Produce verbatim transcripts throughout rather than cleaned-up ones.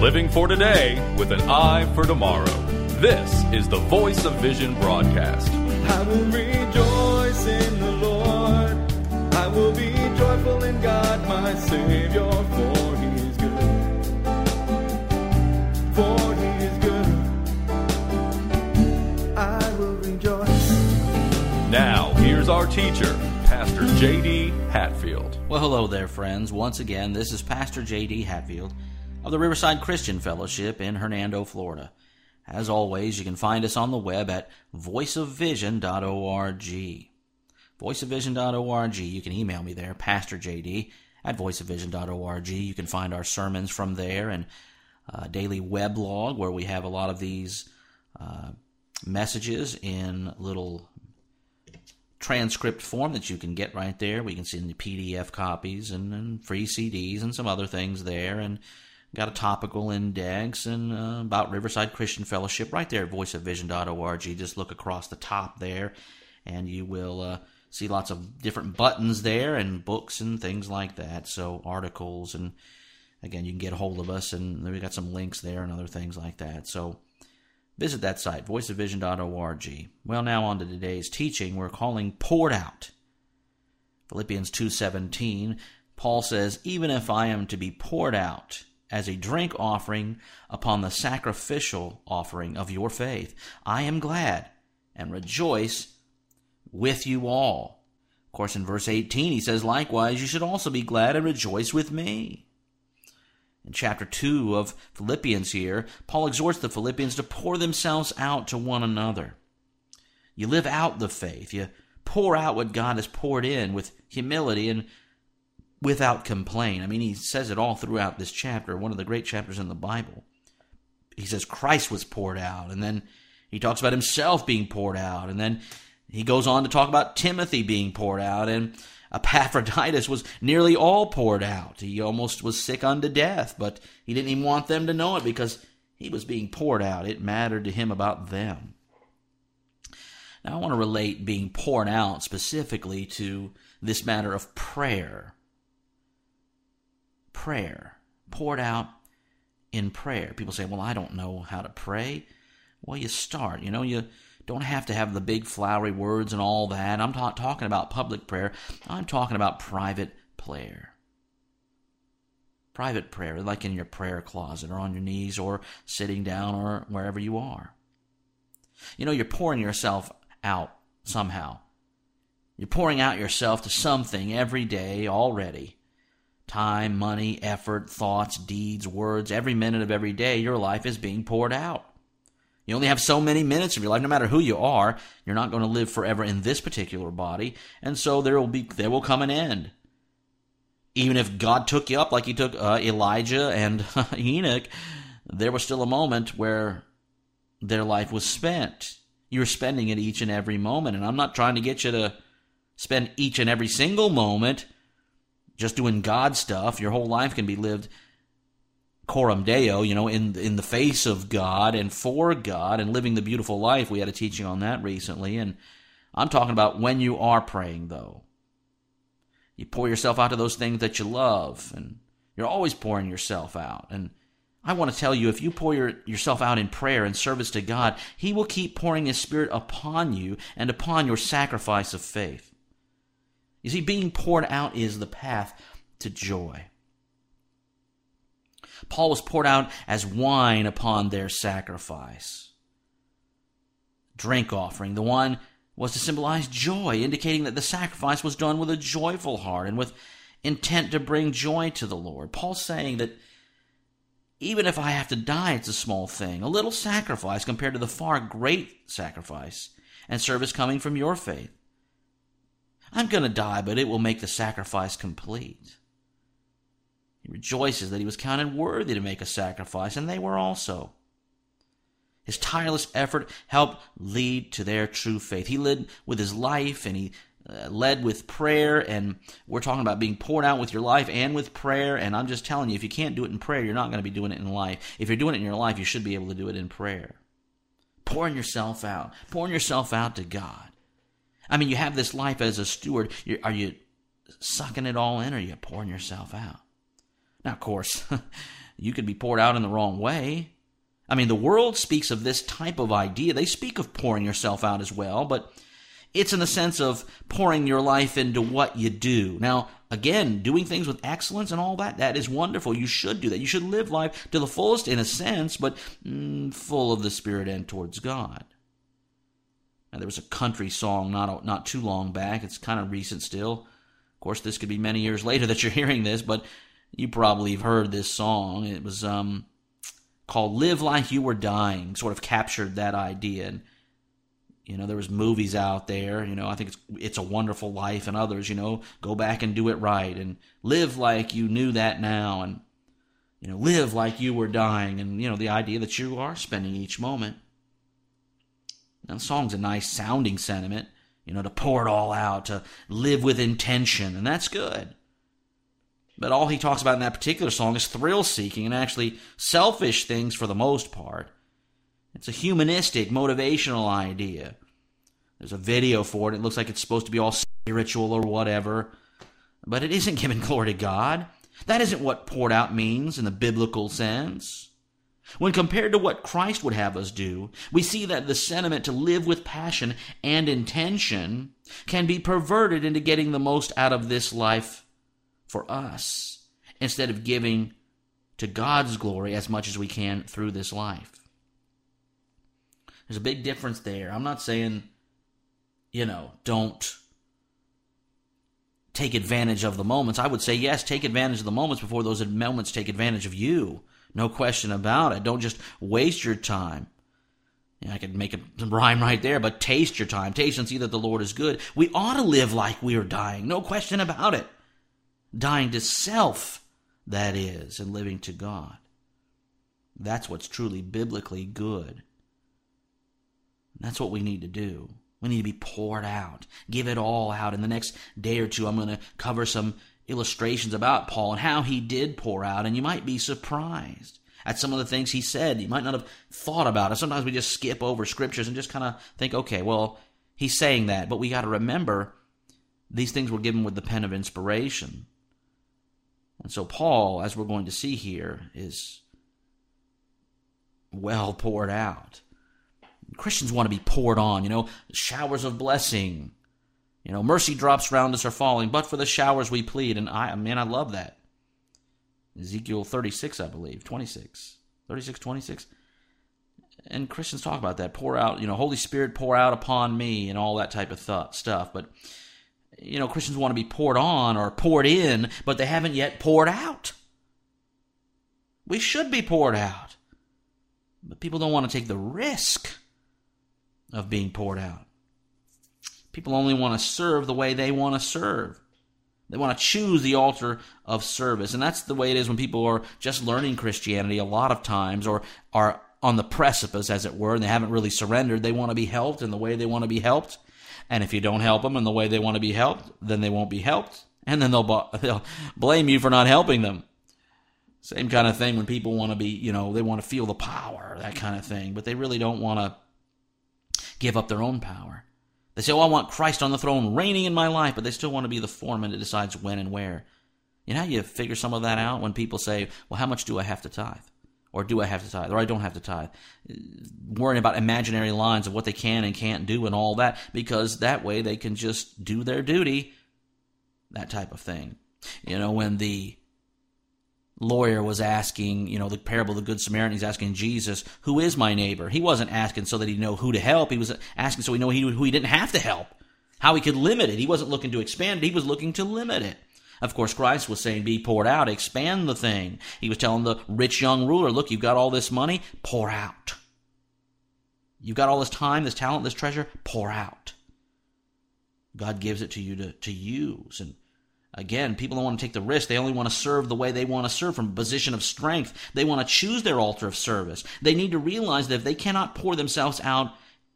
Living for today with an eye for tomorrow. This is the Voice of Vision broadcast. I will rejoice in the Lord. I will be joyful in God, my Savior, for He is good. For He is good. I will rejoice. Now, here's our teacher, Pastor J D Hatfield. Well, hello there, friends. Once again, this is Pastor J D Hatfield of the Riverside Christian Fellowship in Hernando, Florida. As always, you can find us on the web at voice of vision dot org. voice of vision dot org. You can email me there, Pastor J D at voice of vision dot org. You can find our sermons from there and a daily weblog where we have a lot of these uh, messages in little transcript form that you can get right there. We can send the P D F copies and, and free C Ds and some other things there, and got a topical index and uh, about Riverside Christian Fellowship right there at voice of vision dot org. Just look across the top there, and you will uh, see lots of different buttons there and books and things like that. So articles, and again, you can get a hold of us, and we got some links there and other things like that. So visit that site, voice of vision dot org. Well, now on to today's teaching. We're calling Poured Out. Philippians two seventeen, Paul says, "Even if I am to be poured out as a drink offering upon the sacrificial offering of your faith, I am glad and rejoice with you all." Of course, in verse eighteen, he says, "Likewise, you should also be glad and rejoice with me." In chapter two of Philippians here, Paul exhorts the Philippians to pour themselves out to one another. You live out the faith. You pour out what God has poured in with humility and without complaint. I mean, he says it all throughout this chapter, one of the great chapters in the Bible. He says Christ was poured out, and then he talks about himself being poured out, and then he goes on to talk about Timothy being poured out, and Epaphroditus was nearly all poured out. He almost was sick unto death, but he didn't even want them to know it because he was being poured out. It mattered to him about them. Now, I want to relate being poured out specifically to this matter of prayer. Prayer. Poured out in prayer. People say, well, I don't know how to pray. Well, you start. You know, you don't have to have the big flowery words and all that. I'm not talking about public prayer. I'm talking about private prayer. Private prayer, like in your prayer closet or on your knees or sitting down or wherever you are. You know, you're pouring yourself out somehow. You're pouring out yourself to something every day already. Time, money, effort, thoughts, deeds, words, every minute of every day, your life is being poured out. You only have so many minutes of your life. No matter who you are, you're not going to live forever in this particular body, and so there will be there will come an end. Even if God took you up like he took uh, Elijah and Enoch, there was still a moment where their life was spent. You're spending it each and every moment, and I'm not trying to get you to spend each and every single moment just doing God stuff. Your whole life can be lived coram Deo, you know, in in the face of God and for God and living the beautiful life. We had a teaching on that recently, and I'm talking about when you are praying, though. You pour yourself out to those things that you love, and you're always pouring yourself out. And I want to tell you, if you pour your, yourself out in prayer and service to God, He will keep pouring His Spirit upon you and upon your sacrifice of faith. You see, being poured out is the path to joy. Paul was poured out as wine upon their sacrifice. Drink offering, the one was to symbolize joy, indicating that the sacrifice was done with a joyful heart and with intent to bring joy to the Lord. Paul's saying that even if I have to die, it's a small thing, a little sacrifice compared to the far great sacrifice and service coming from your faith. I'm going to die, but it will make the sacrifice complete. He rejoices that he was counted worthy to make a sacrifice, and they were also. His tireless effort helped lead to their true faith. He led with his life, and he uh, led with prayer, and we're talking about being poured out with your life and with prayer, and I'm just telling you, if you can't do it in prayer, you're not going to be doing it in life. If you're doing it in your life, you should be able to do it in prayer. Pouring yourself out, pouring yourself out to God. I mean, you have this life as a steward. You're, are you sucking it all in, or are you pouring yourself out? Now, of course, you could be poured out in the wrong way. I mean, the world speaks of this type of idea. They speak of pouring yourself out as well, but it's in the sense of pouring your life into what you do. Now, again, doing things with excellence and all that, that is wonderful. You should do that. You should live life to the fullest in a sense, but mm, full of the Spirit and towards God. Now, there was a country song not, not too long back. It's kind of recent still. Of course, this could be many years later that you're hearing this, but you probably have heard this song. It was um, called Live Like You Were Dying, sort of captured that idea. And, you know, there was movies out there, you know, I think it's It's a Wonderful Life and others, you know, go back and do it right and live like you knew that now and, you know, live like you were dying and, you know, the idea that you are spending each moment. Now, the song's a nice sounding sentiment, you know, to pour it all out, to live with intention, and that's good. But all he talks about in that particular song is thrill-seeking and actually selfish things for the most part. It's a humanistic, motivational idea. There's a video for it. It looks like it's supposed to be all spiritual or whatever. But it isn't giving glory to God. That isn't what poured out means in the biblical sense. When compared to what Christ would have us do, we see that the sentiment to live with passion and intention can be perverted into getting the most out of this life for us, instead of giving to God's glory as much as we can through this life. There's a big difference there. I'm not saying, you know, don't take advantage of the moments. I would say, yes, take advantage of the moments before those moments take advantage of you. No question about it. Don't just waste your time. You know, I could make a rhyme right there, but taste your time. Taste and see that the Lord is good. We ought to live like we are dying. No question about it. Dying to self, that is, and living to God. That's what's truly biblically good. That's what we need to do. We need to be poured out. Give it all out. In the next day or two, I'm going to cover some illustrations about Paul and how he did pour out, and you might be surprised at some of the things he said. You might not have thought about it. Sometimes we just skip over scriptures and just kind of think, okay, well, he's saying that, but we got to remember these things were given with the pen of inspiration. And so Paul, as we're going to see here, is well poured out. Christians want to be poured on, you know, showers of blessing. You know, mercy drops round us are falling, but for the showers we plead. And I, man, I love that. Ezekiel thirty-six, I believe, twenty-six. thirty-six, twenty-six. And Christians talk about that. Pour out, you know, Holy Spirit, pour out upon me and all that type of th- stuff. But, you know, Christians want to be poured on or poured in, but they haven't yet poured out. We should be poured out. But people don't want to take the risk of being poured out. People only want to serve the way they want to serve. They want to choose the altar of service. And that's the way it is when people are just learning Christianity a lot of times, or are on the precipice, as it were, and they haven't really surrendered. They want to be helped in the way they want to be helped. And if you don't help them in the way they want to be helped, then they won't be helped. And then they'll, they'll blame you for not helping them. Same kind of thing when people want to be, you know, they want to feel the power, that kind of thing. But they really don't want to give up their own power. They say, oh, I want Christ on the throne reigning in my life, but they still want to be the foreman that decides when and where. You know how you figure some of that out? When people say, well, how much do I have to tithe? Or do I have to tithe? Or I don't have to tithe. Worrying about imaginary lines of what they can and can't do and all that, because that way they can just do their duty, that type of thing. You know, when the lawyer was asking, you know, the parable of the Good Samaritan, he's asking Jesus, who is my neighbor? He wasn't asking so that he'd know who to help. He was asking so he know who he didn't have to help, how he could limit it. He wasn't looking to expand it. He was looking to limit it. Of course, Christ was saying, be poured out, expand the thing. He was telling the rich young ruler, look, you've got all this money, pour out. You've got all this time, this talent, this treasure, pour out. God gives it to you to, to use. And again, people don't want to take the risk. They only want to serve the way they want to serve, from a position of strength. They want to choose their altar of service. They need to realize that if they cannot pour themselves out,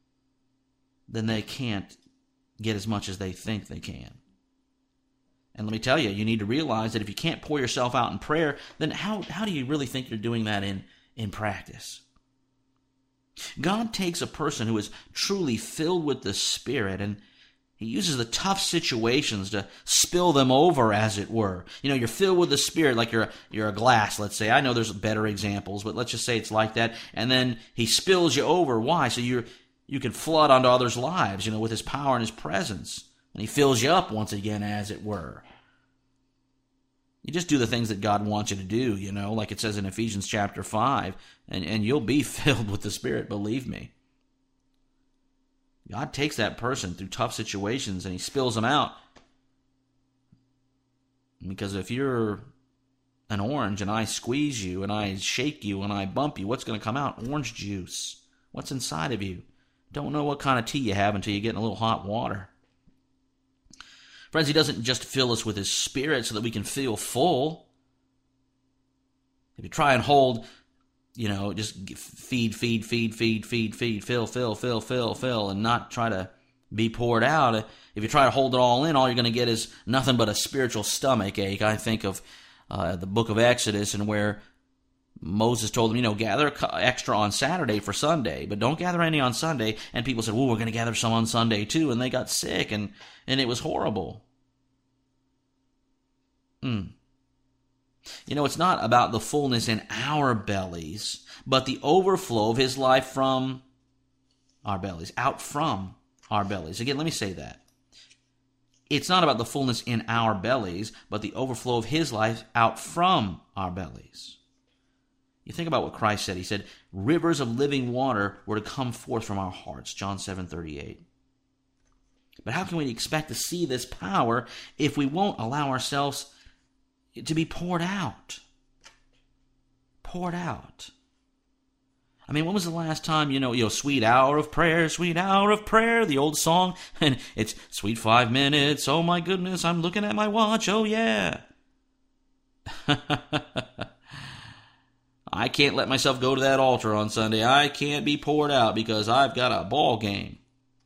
then they can't get as much as they think they can. And let me tell you, you need to realize that if you can't pour yourself out in prayer, then how, how do you really think you're doing that in, in practice? God takes a person who is truly filled with the Spirit, and He uses the tough situations to spill them over, as it were. You know, you're filled with the Spirit like you're a, you're a glass, let's say. I know there's better examples, but let's just say it's like that. And then he spills you over. Why? So you're, you can flood onto others' lives, you know, with his power and his presence. And he fills you up once again, as it were. You just do the things that God wants you to do, you know, like it says in Ephesians chapter five, and, and you'll be filled with the Spirit, believe me. God takes that person through tough situations and he spills them out. Because if you're an orange and I squeeze you and I shake you and I bump you, what's going to come out? Orange juice. What's inside of you? Don't know what kind of tea you have until you get in a little hot water. Friends, he doesn't just fill us with his Spirit so that we can feel full. If you try and hold, you know, just feed, feed, feed, feed, feed, feed, fill, fill, fill, fill, fill, and not try to be poured out. If you try to hold it all in, all you're going to get is nothing but a spiritual stomach ache. I think of uh, the book of Exodus, and where Moses told them, you know, gather extra on Saturday for Sunday, but don't gather any on Sunday. And people said, well, we're going to gather some on Sunday too. And they got sick, and, and it was horrible. Hmm. You know, it's not about the fullness in our bellies, but the overflow of his life from our bellies, out from our bellies. Again, let me say that. It's not about the fullness in our bellies, but the overflow of his life out from our bellies. You think about what Christ said. He said, rivers of living water were to come forth from our hearts, John seven thirty-eight. But how can we expect to see this power if we won't allow ourselves to be poured out? Poured out. I mean, when was the last time, you know, you know, sweet hour of prayer, sweet hour of prayer, the old song, and it's sweet five minutes, oh my goodness, I'm looking at my watch, oh yeah. I can't let myself go to that altar on Sunday. I can't be poured out because I've got a ball game.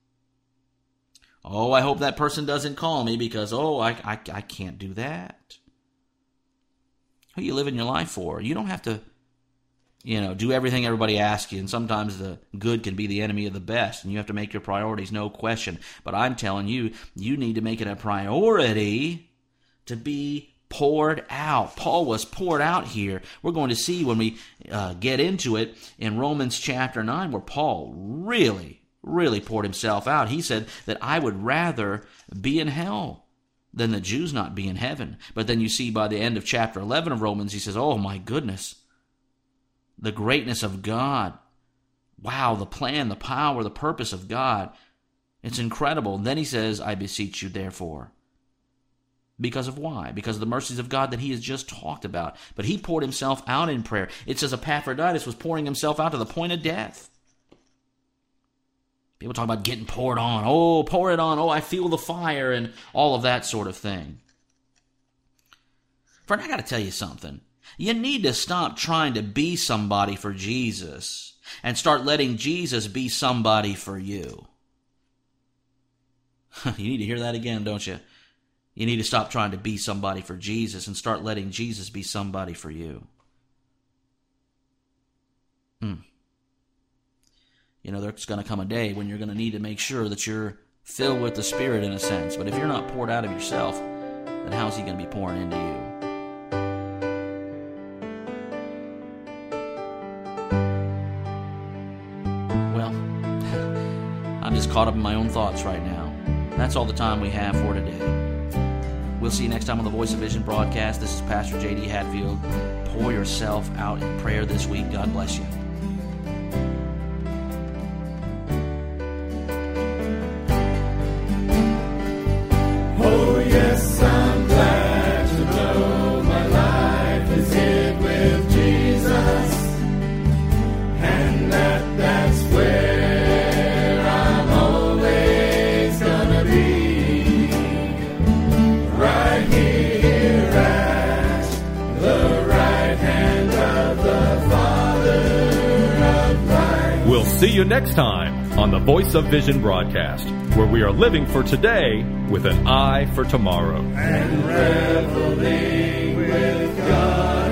Oh, I hope that person doesn't call me because, oh, I, I, I can't do that. Who are you living your life for? You don't have to, you know, do everything everybody asks you. And sometimes the good can be the enemy of the best. And you have to make your priorities, no question. But I'm telling you, you need to make it a priority to be poured out. Paul was poured out here. We're going to see when we uh, get into it in Romans chapter nine, where Paul really, really poured himself out. He said that I would rather be in hell than the Jews not be in heaven. But then you see by the end of chapter eleven of Romans, he says, oh my goodness, the greatness of God. Wow, the plan, the power, the purpose of God. It's incredible. And then he says, I beseech you therefore. Because of why? Because of the mercies of God that he has just talked about. But he poured himself out in prayer. It says Epaphroditus was pouring himself out to the point of death. People talk about getting poured on. Oh, pour it on. Oh, I feel the fire and all of that sort of thing. Friend, I got to tell you something. You need to stop trying to be somebody for Jesus and start letting Jesus be somebody for you. You need to hear that again, don't you? You need to stop trying to be somebody for Jesus and start letting Jesus be somebody for you. Hmm. You know, there's going to come a day when you're going to need to make sure that you're filled with the Spirit in a sense. But if you're not poured out of yourself, then how's he going to be pouring into you? Well, I'm just caught up in my own thoughts right now. That's all the time we have for today. We'll see you next time on the Voice of Vision broadcast. This is Pastor J D Hatfield. Pour yourself out in prayer this week. God bless you. Oh yes, I'm glad to know my life is hid with Jesus, and that that's where I'm always gonna be, right here at the right hand of the Father of light. We'll see you next time on the Voice of Vision broadcast, where we are living for today with an eye for tomorrow. And reveling with God.